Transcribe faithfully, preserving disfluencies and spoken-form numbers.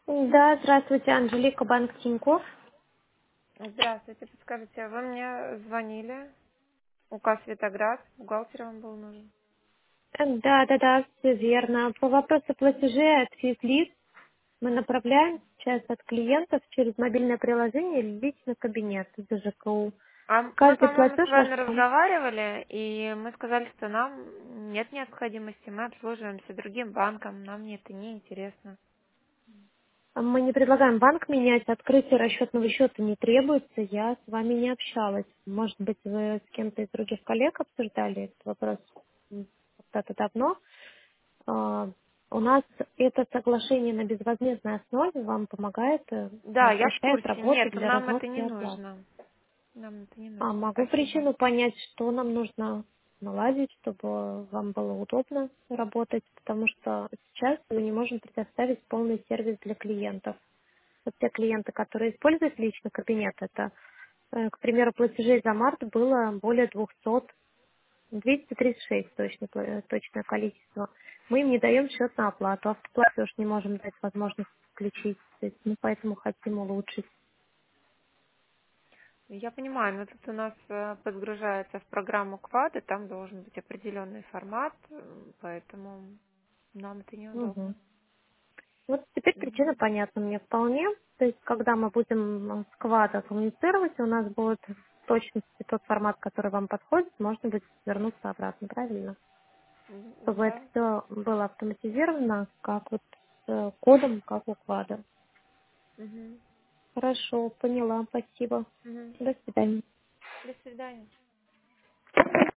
Да, здравствуйте, Анжелика, банк Тинькофф. Здравствуйте, подскажите, вы мне звонили, указ Светоград, бухгалтер вам был нужен. Э, Да, да, да, все верно. По вопросу платежей от физлиц мы направляем сейчас от клиентов через мобильное приложение или личный кабинет из ЖКУ. А мы, Каждый по-моему, с платеж ваш вами там. разговаривали, и мы сказали, что нам нет необходимости, мы обслуживаемся другим банком, нам мне это не интересно. Мы не предлагаем банк менять, открытие расчетного счета не требуется, я с вами не общалась. Может быть, вы с кем-то из других коллег обсуждали этот вопрос м, когда-то давно. А, У нас это соглашение на безвозмездной основе вам помогает, э, Да, я в упрощает курсе. работу Нет, для нам это разноски не оплат. нужно. Нам это не А нужно. могу Спасибо. причину понять, что нам нужно наладить, чтобы вам было удобно работать, потому что сейчас мы не можем предоставить полный сервис для клиентов. Вот те клиенты, которые используют личный кабинет, это, э, к примеру, платежей за март было более двухсот, двести тридцать шесть точно, э, точное количество. Мы им не даем счет на оплату, автоплатеж не можем дать возможность включить. То есть мы поэтому хотим улучшить. Я понимаю, но тут у нас э, подгружается в программу квад, и там должен быть определенный формат, э, поэтому нам это Мгм. неудобно. Вот теперь причина Мгм. понятна мне вполне. То есть, когда мы будем э, с квада коммуницировать, у нас будет в точности тот формат, который вам подходит, можно будет вернуться обратно, правильно? М, Чтобы это Да. все было автоматизировано, как вот с э, кодом, как у квада. Мгм. Хорошо, поняла, спасибо. Мгм. До свидания. До свидания.